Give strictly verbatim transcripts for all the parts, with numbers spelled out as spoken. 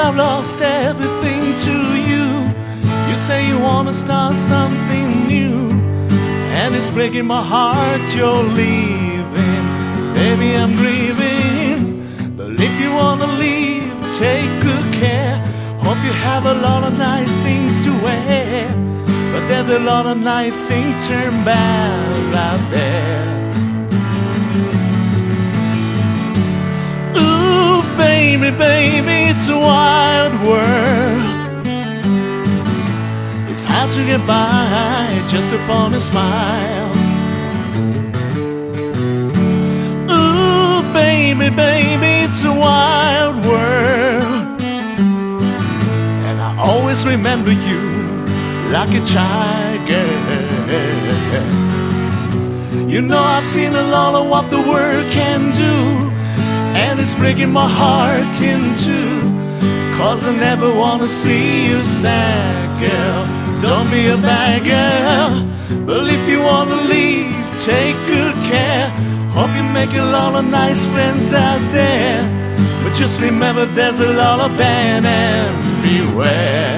I've lost everything to you. You say you wanna start something new, and it's breaking my heart you're leaving. Baby, I'm grieving, but if you wanna leave, take good care. Hope you have a lot of nice things to wear, but there's a lot of nice things turn bad out there. Ooh, baby, baby, it's a wild world. It's hard to get by just upon a smile. Ooh, baby, baby, it's a wild world, and I always remember you like a child girl. You know I've seen a lot of what the world can do, and it's breaking my heart in two. Cause I never wanna see you sad, girl. Don't be a bad girl, but if you wanna leave, take good care. Hope you make a lot of nice friends out there, but just remember there's a lot of bad and beware.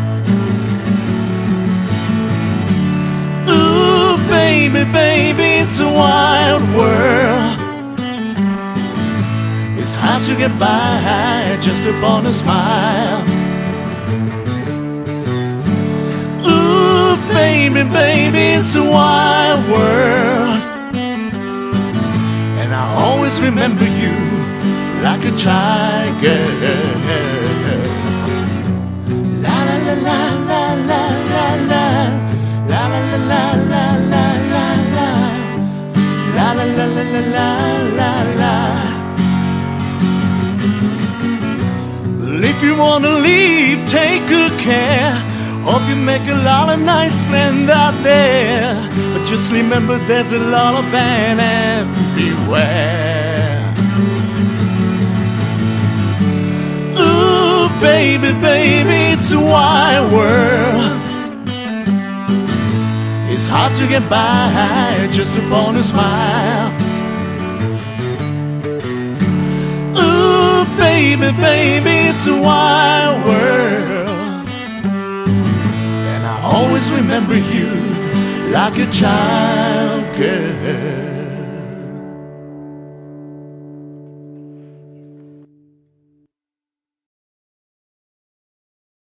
Ooh, baby, baby, it's a wild world. It's hard to get by just upon a smile. Ooh, baby, baby, it's a wild world, and I always remember you like a child girl. La la la la la la la la. La la la la la la la la. La la la la la la la la. If you wanna leave, take good care. Hope you make a lot of nice friends out there, but just remember there's a lot of bad and beware. Ooh, baby, baby, it's a wild world. It's hard to get by just upon a smile. Baby, baby, it's a wild world, and I always remember you like a child girl.